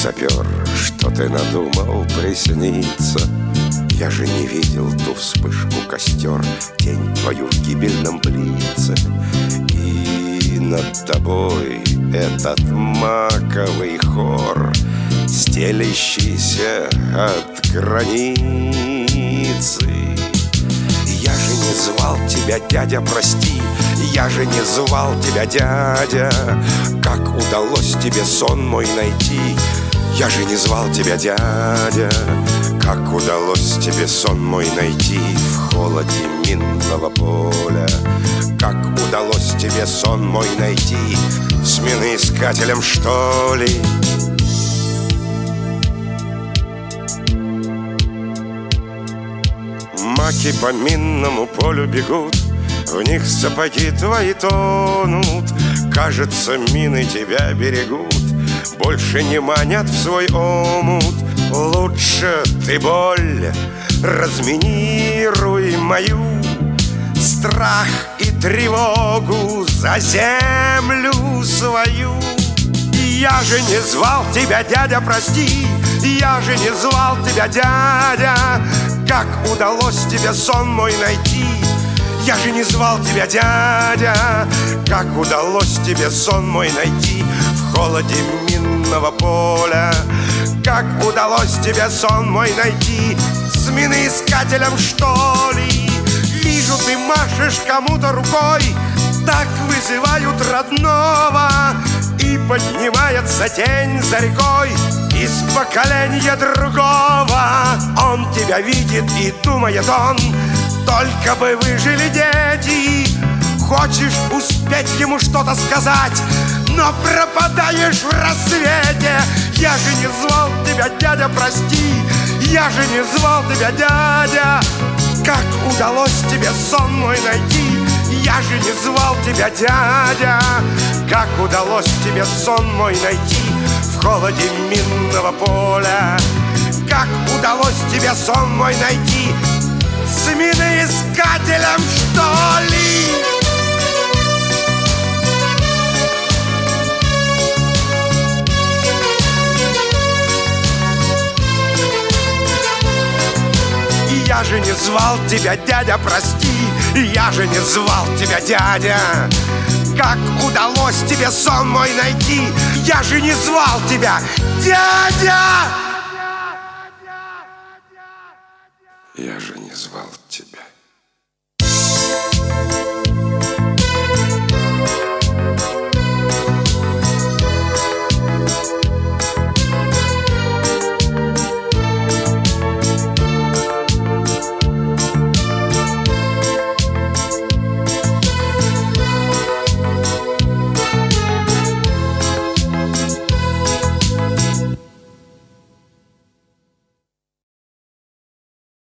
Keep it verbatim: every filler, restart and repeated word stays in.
сапер, что ты надумал присниться? Я же не видел ту вспышку костер, тень твою в гибельном блице. И над тобой этот маковый хор, стелящийся от границы. Я же не звал тебя, дядя, прости, я же не звал тебя, дядя. Как удалось тебе сон мой найти? Я же не звал тебя, дядя. Как удалось тебе сон мой найти в холоде минного поля? Как удалось тебе сон мой найти с миноискателем, что ли? Маки по минному полю бегут, в них сапоги твои тонут. Кажется, мины тебя берегут, больше не манят в свой омут. Лучше ты боль разминируй мою, страх и тревогу за землю свою. Я же не звал тебя, дядя, прости, я же не звал тебя, дядя. Как удалось тебе сон мой найти? Я же не звал тебя, дядя. Как удалось тебе сон мой найти в холоде минного поля? Как удалось тебе сон мой найти с миноискателем, что ли? Вижу, ты машешь кому-то рукой, так вызывают родного. И поднимается тень за рекой из поколения другого. Он тебя видит и думает он, только бы выжили дети. Хочешь успеть ему что-то сказать, но пропадаешь в рассвете. Я же не звал тебя, дядя, прости, я же не звал тебя, дядя. Как удалось тебе сон мой найти? Я же не звал тебя, дядя. Как удалось тебе сон мой найти в холоде минного поля? Как удалось тебе сон мой найти с миноискателем, что ли? Я же не звал тебя, дядя, прости, я же не звал тебя, дядя. Как удалось тебе сон мой найти? Я же не звал тебя, дядя. Я же не звал тебя.